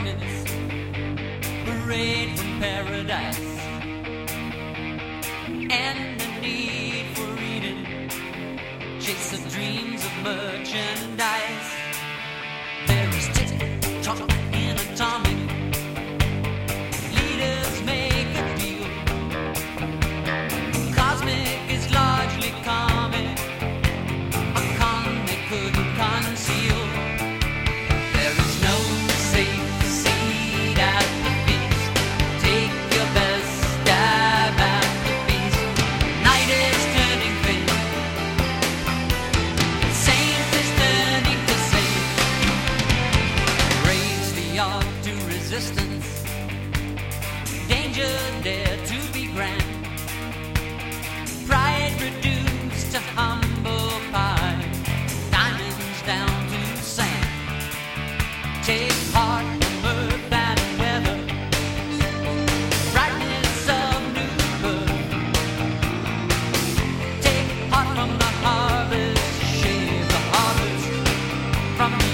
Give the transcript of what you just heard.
darkness, parade from paradise, and the need for reading, chase of dreams of merchandise. There is tick-tock in atomic, leaders make a deal. Cosmic is largely comic, a con they couldn't conceal. There is no safe seat at the feast. Take your best stab at the feast. Night is turning pale, saint is turning to saint. Raise the arc to resistance, danger dare to be grand. Pride reduced to humble pie, diamonds down to sand. Take heart from earth and weather, brightness of new birth. Take heart from the harvest, shave the harvest from